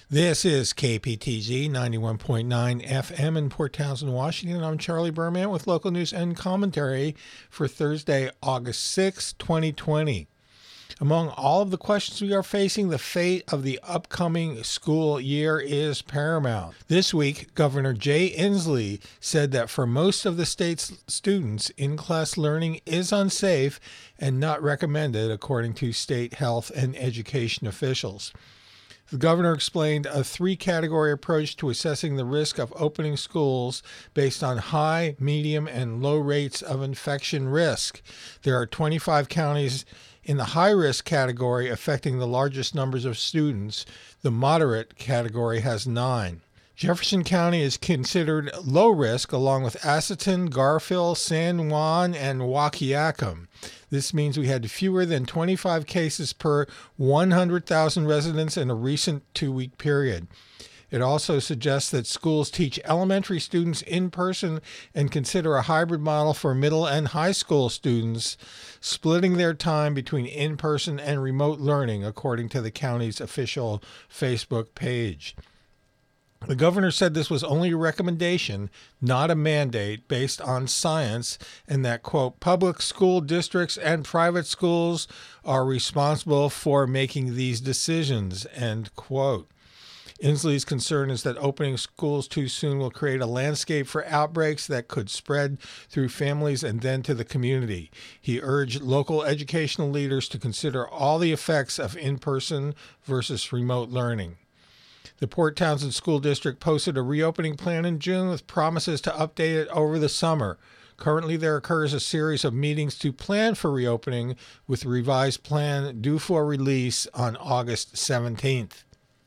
This is KPTZ 91.9 FM in Port Townsend, Washington. I'm Charlie Berman with local news and commentary for Thursday, August 6, 2020. Among all of the questions we are facing, the fate of the upcoming school year is paramount. This week, Governor Jay Inslee said that for most of the state's students, in-class learning is unsafe and not recommended, according to state health and education officials. The governor explained a three-category approach to assessing the risk of opening schools based on high, medium, and low rates of infection risk. There are 25 counties in the high-risk category affecting the largest numbers of students. The moderate category has 9. Jefferson County is considered low risk, along with Asotin, Garfield, San Juan, and Wahkiakum. This means we had fewer than 25 cases per 100,000 residents in a recent 2-week period. It also suggests that schools teach elementary students in person and consider a hybrid model for middle and high school students, splitting their time between in-person and remote learning, according to the county's official Facebook page. The governor said this was only a recommendation, not a mandate, based on science, and that, quote, public school districts and private schools are responsible for making these decisions, end quote. Inslee's concern is that opening schools too soon will create a landscape for outbreaks that could spread through families and then to the community. He urged local educational leaders to consider all the effects of in-person versus remote learning. The Port Townsend School District posted a reopening plan in June with promises to update it over the summer. Currently, there occurs a series of meetings to plan for reopening, with the revised plan due for release on August 17th.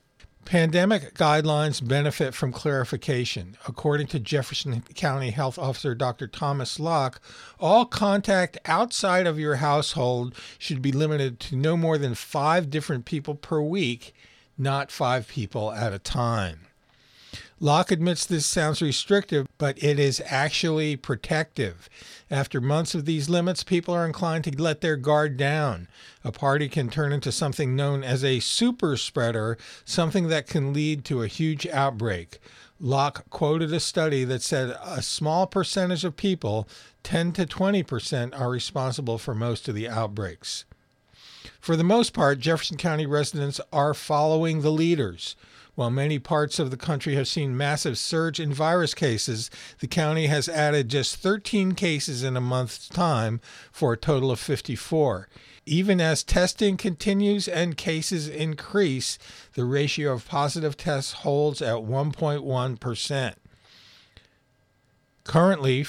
Pandemic guidelines benefit from clarification. According to Jefferson County Health Officer Dr. Thomas Locke, all contact outside of your household should be limited to no more than 5 different people per week, not 5 people at a time. Locke admits this sounds restrictive, but it is actually protective. After months of these limits, people are inclined to let their guard down. A party can turn into something known as a super spreader, something that can lead to a huge outbreak. Locke quoted a study that said a small percentage of people, 10 to 20%, are responsible for most of the outbreaks. For the most part, Jefferson County residents are following the leaders. While many parts of the country have seen massive surge in virus cases, the county has added just 13 cases in a month's time for a total of 54. Even as testing continues and cases increase, the ratio of positive tests holds at 1.1%. Currently,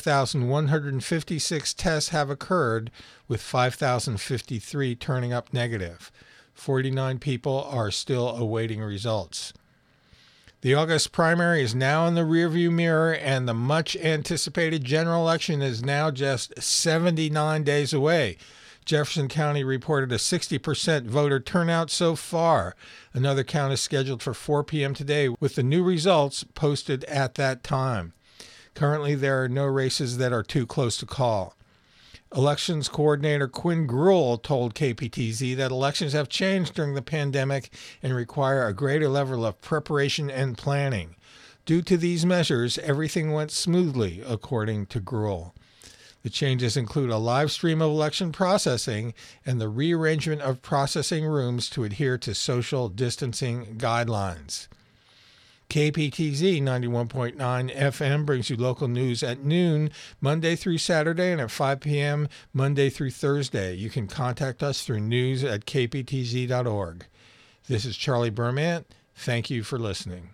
5,156 tests have occurred, with 5,053 turning up negative. 49 people are still awaiting results. The August primary is now in the rearview mirror, and the much-anticipated general election is now just 79 days away. Jefferson County reported a 60% voter turnout so far. Another count is scheduled for 4 p.m. today, with the new results posted at that time. Currently, there are no races that are too close to call. Elections coordinator Quinn Gruhl told KPTZ that elections have changed during the pandemic and require a greater level of preparation and planning. Due to these measures, everything went smoothly, according to Gruhl. The changes include a live stream of election processing and the rearrangement of processing rooms to adhere to social distancing guidelines. KPTZ 91.9 FM brings you local news at noon, Monday through Saturday, and at 5 p.m. Monday through Thursday. You can contact us through news@kptz.org. This is Charlie Berman. Thank you for listening.